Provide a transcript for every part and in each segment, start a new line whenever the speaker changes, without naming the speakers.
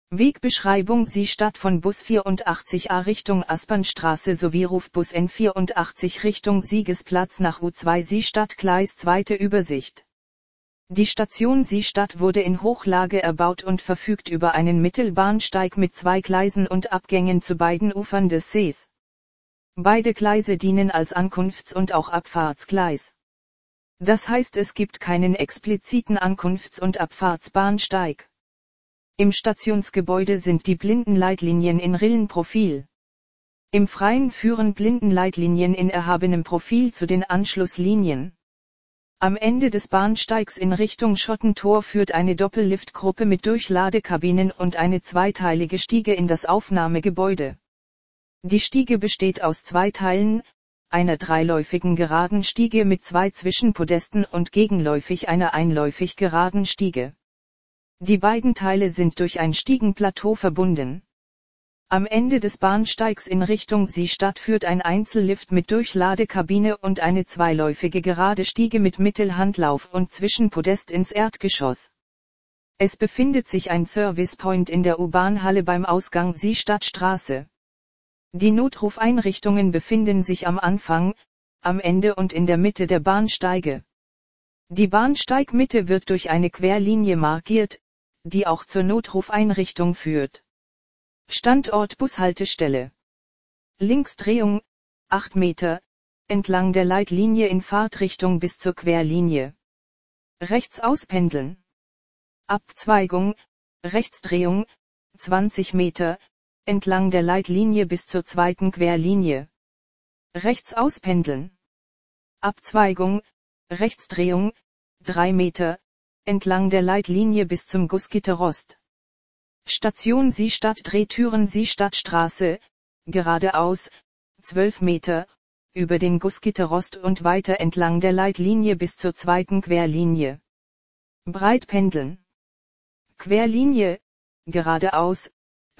Wegbeschreibung: Sie Stadt von Bus 84a Richtung Aspernstraße sowie Rufbus N84 Richtung Siegesplatz nach U2 Siestadt Gleis. Zweite Übersicht. Die Station Siestadt wurde in Hochlage erbaut und verfügt über einen Mittelbahnsteig mit 2 Gleisen und Abgängen zu beiden Ufern des Sees. Beide Gleise dienen als Ankunfts- und auch Abfahrtsgleis. Das heißt, es gibt keinen expliziten Ankunfts- und Abfahrtsbahnsteig. Im Stationsgebäude sind die Blindenleitlinien in Rillenprofil. Im Freien führen Blindenleitlinien in erhabenem Profil zu den Anschlusslinien. Am Ende des Bahnsteigs in Richtung Schottentor führt eine Doppelliftgruppe mit Durchladekabinen und eine zweiteilige Stiege in das Aufnahmegebäude. Die Stiege besteht aus 2 Teilen, einer dreiläufigen geraden Stiege mit 2 Zwischenpodesten und gegenläufig einer einläufig geraden Stiege. Die beiden Teile sind durch ein Stiegenplateau verbunden. Am Ende des Bahnsteigs in Richtung Siestadt führt ein Einzellift mit Durchladekabine und eine zweiläufige gerade Stiege mit Mittelhandlauf und Zwischenpodest ins Erdgeschoss. Es befindet sich ein Servicepoint in der U-Bahn-Halle beim Ausgang Siestadtstraße. Die Notrufeinrichtungen befinden sich am Anfang, am Ende und in der Mitte der Bahnsteige. Die Bahnsteigmitte wird durch eine Querlinie markiert, die auch zur Notrufeinrichtung führt. Standort Bushaltestelle. Linksdrehung, 8 Meter, entlang der Leitlinie in Fahrtrichtung bis zur Querlinie. Rechts auspendeln. Abzweigung, Rechtsdrehung, 20 Meter, entlang der Leitlinie bis zur zweiten Querlinie. Rechts auspendeln. Abzweigung, Rechtsdrehung, 3 Meter, entlang der Leitlinie bis zum Gussgitterrost. Station Siestadt Drehtüren Siestadtstraße, geradeaus, 12 Meter, über den Gussgitterrost und weiter entlang der Leitlinie bis zur zweiten Querlinie. Breit pendeln. Querlinie, geradeaus,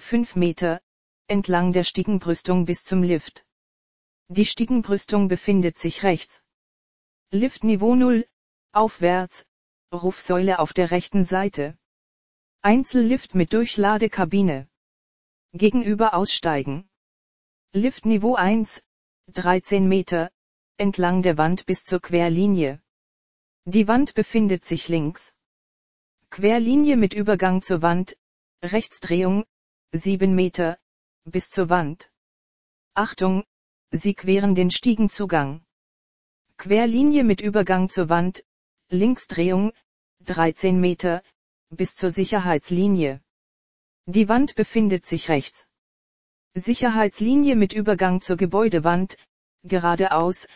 5 Meter, entlang der Stiegenbrüstung bis zum Lift. Die Stiegenbrüstung befindet sich rechts. Liftniveau 0, aufwärts, Rufsäule auf der rechten Seite. Einzellift mit Durchladekabine. Gegenüber aussteigen. Liftniveau 1, 13 Meter, entlang der Wand bis zur Querlinie. Die Wand befindet sich links. Querlinie mit Übergang zur Wand, Rechtsdrehung, 7 Meter, bis zur Wand. Achtung, Sie queren den Stiegenzugang. Querlinie mit Übergang zur Wand, Linksdrehung, 13 Meter, bis zur Sicherheitslinie. Die Wand befindet sich rechts. Sicherheitslinie mit Übergang zur Gebäudewand, geradeaus,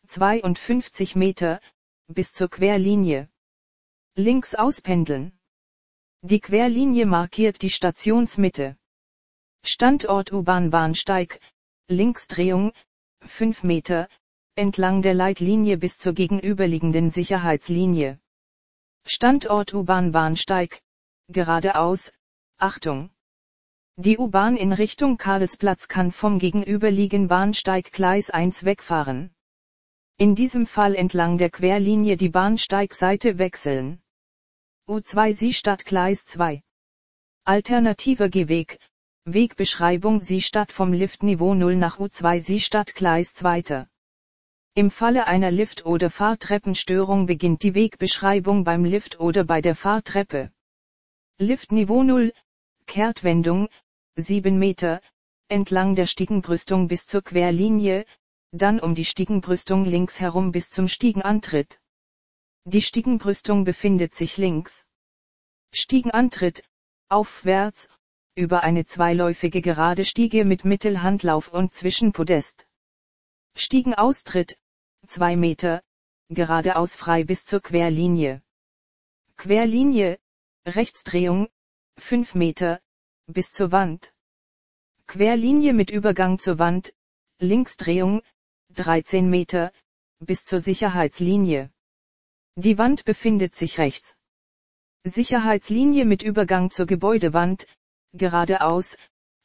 52 Meter, bis zur Querlinie. Links auspendeln. Die Querlinie markiert die Stationsmitte. Standort U-Bahn-Bahnsteig, Linksdrehung, 5 Meter, entlang der Leitlinie bis zur gegenüberliegenden Sicherheitslinie. Standort U-Bahn-Bahnsteig, geradeaus, Achtung! Die U-Bahn in Richtung Karlsplatz kann vom gegenüberliegenden Bahnsteig Gleis 1 wegfahren. In diesem Fall entlang der Querlinie die Bahnsteigseite wechseln. U2 Siestadt Gleis 2. Alternativer Gehweg, Wegbeschreibung Siestadt vom Liftniveau 0 nach U2 Siestadt Gleis 2. Im Falle einer Lift- oder Fahrtreppenstörung beginnt die Wegbeschreibung beim Lift oder bei der Fahrtreppe. Liftniveau 0, Kehrtwendung, 7 Meter, entlang der Stiegenbrüstung bis zur Querlinie, dann um die Stiegenbrüstung links herum bis zum Stiegenantritt. Die Stiegenbrüstung befindet sich links. Stiegenantritt, aufwärts, über eine zweiläufige gerade Stiege mit Mittelhandlauf und Zwischenpodest. Stiegenaustritt, 2 Meter, geradeaus frei bis zur Querlinie. Querlinie, Rechtsdrehung, 5 Meter, bis zur Wand. Querlinie mit Übergang zur Wand, Linksdrehung, 13 Meter, bis zur Sicherheitslinie. Die Wand befindet sich rechts. Sicherheitslinie mit Übergang zur Gebäudewand, geradeaus,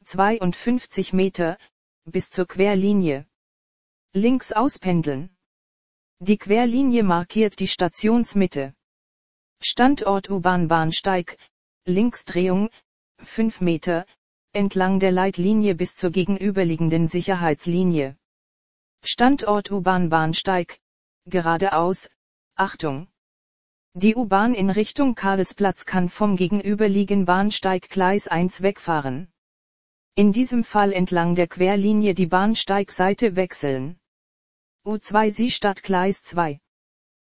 52 Meter, bis zur Querlinie. Links auspendeln. Die Querlinie markiert die Stationsmitte. Standort U-Bahn-Bahnsteig, Linksdrehung, 5 Meter, entlang der Leitlinie bis zur gegenüberliegenden Sicherheitslinie. Standort U-Bahn-Bahnsteig, geradeaus, Achtung! Die U-Bahn in Richtung Karlsplatz kann vom gegenüberliegenden Bahnsteig Gleis 1 wegfahren. In diesem Fall entlang der Querlinie die Bahnsteigseite wechseln. U2 Sie Stadt Gleis 2.